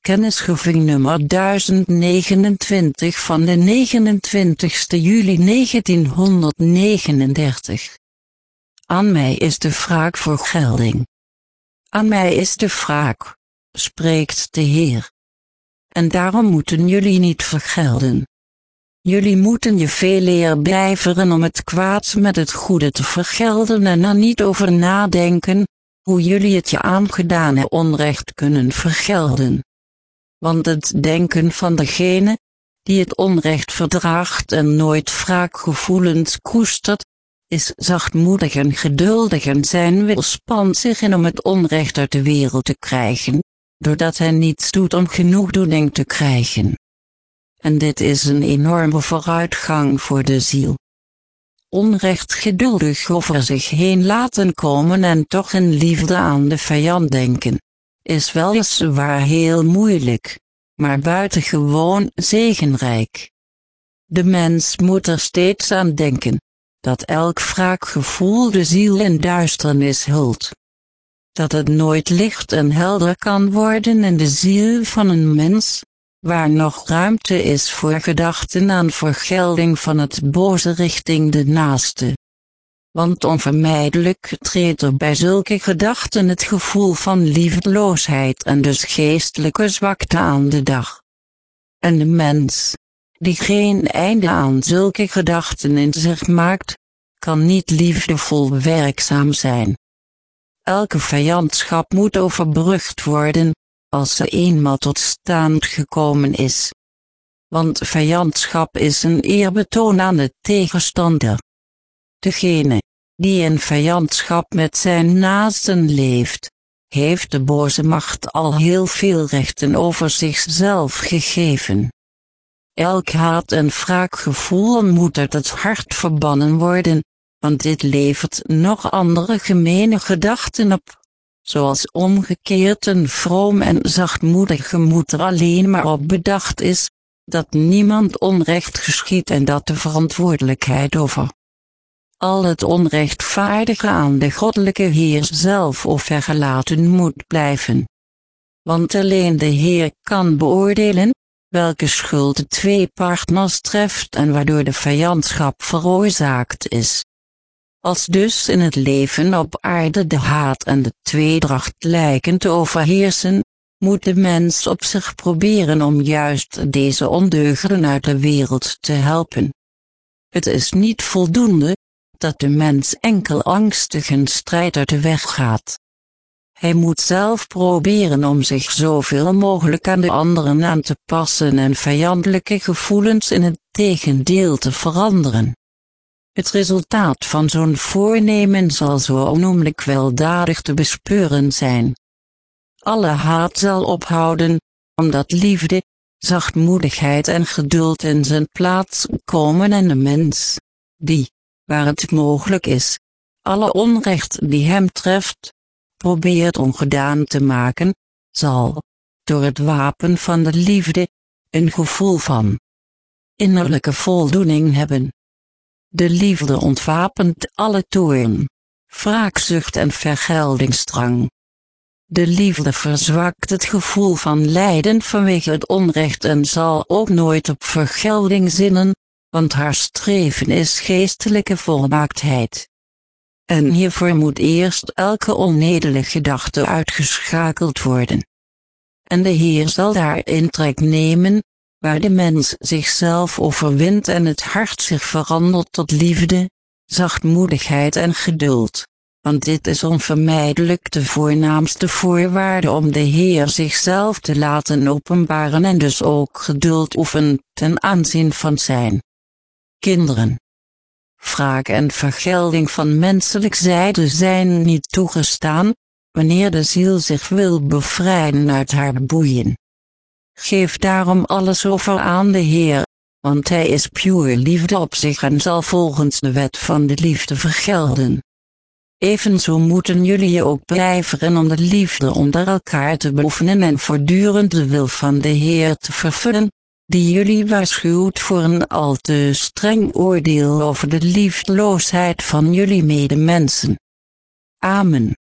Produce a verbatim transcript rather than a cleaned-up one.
Kennisgeving nummer duizend negenentwintig van de negenentwintigste juli negentienhonderdnegenendertig. Aan mij is de wraak voor gelding. Aan mij is de wraak, spreekt de Heer. En daarom moeten jullie niet vergelden. Jullie moeten je veel eer blijveren om het kwaad met het goede te vergelden en er niet over nadenken, hoe jullie het je aangedane onrecht kunnen vergelden. Want het denken van degene, die het onrecht verdraagt en nooit wraakgevoelens koestert, is zachtmoedig en geduldig en zijn wil spant zich in om het onrecht uit de wereld te krijgen, doordat hij niets doet om genoegdoening te krijgen. En dit is een enorme vooruitgang voor de ziel. Onrecht geduldig over zich heen laten komen en toch in liefde aan de vijand denken, is weliswaar heel moeilijk, maar buitengewoon zegenrijk. De mens moet er steeds aan denken, dat elk wraakgevoel de ziel in duisternis hult. Dat het nooit licht en helder kan worden in de ziel van een mens, waar nog ruimte is voor gedachten aan vergelding van het boze richting de naaste. Want onvermijdelijk treedt er bij zulke gedachten het gevoel van liefdeloosheid en dus geestelijke zwakte aan de dag. En de mens, die geen einde aan zulke gedachten in zich maakt, kan niet liefdevol werkzaam zijn. Elke vijandschap moet overbrugd worden, als ze eenmaal tot stand gekomen is. Want vijandschap is een eerbetoon aan de tegenstander. Degene, die in vijandschap met zijn naasten leeft, heeft de boze macht al heel veel rechten over zichzelf gegeven. Elk haat en wraakgevoel moet uit het hart verbannen worden, want dit levert nog andere gemene gedachten op, zoals omgekeerd een vroom en zachtmoedig gemoed er alleen maar op bedacht is, dat niemand onrecht geschiedt en dat de verantwoordelijkheid over al het onrechtvaardige aan de goddelijke Heer zelf overgelaten moet blijven. Want alleen de Heer kan beoordelen, welke schuld de twee partners treft en waardoor de vijandschap veroorzaakt is. Als dus in het leven op aarde de haat en de tweedracht lijken te overheersen, moet de mens op zich proberen om juist deze ondeugden uit de wereld te helpen. Het is niet voldoende dat de mens enkel angstig een strijd uit de weg gaat. Hij moet zelf proberen om zich zoveel mogelijk aan de anderen aan te passen en vijandelijke gevoelens in het tegendeel te veranderen. Het resultaat van zo'n voornemen zal zo onnoemelijk weldadig te bespeuren zijn. Alle haat zal ophouden, omdat liefde, zachtmoedigheid en geduld in zijn plaats komen en de mens, die, waar het mogelijk is, alle onrecht die hem treft, probeert ongedaan te maken, zal, door het wapen van de liefde, een gevoel van innerlijke voldoening hebben. De liefde ontwapent alle toorn, wraakzucht en vergeldingsdrang. De liefde verzwakt het gevoel van lijden vanwege het onrecht en zal ook nooit op vergelding zinnen, want haar streven is geestelijke volmaaktheid. En hiervoor moet eerst elke onedele gedachte uitgeschakeld worden. En de Heer zal daar intrek nemen, waar de mens zichzelf overwint en het hart zich verandert tot liefde, zachtmoedigheid en geduld. Want dit is onvermijdelijk de voornaamste voorwaarde om de Heer zichzelf te laten openbaren en dus ook geduld oefenen ten aanzien van zijn kinderen. Wraak en vergelding van menselijk zijde zijn niet toegestaan, wanneer de ziel zich wil bevrijden uit haar boeien. Geef daarom alles over aan de Heer, want Hij is puur liefde op zich en zal volgens de wet van de liefde vergelden. Evenzo moeten jullie je ook beijveren om de liefde onder elkaar te beoefenen en voortdurend de wil van de Heer te vervullen, die jullie waarschuwt voor een al te streng oordeel over de liefdeloosheid van jullie medemensen. Amen.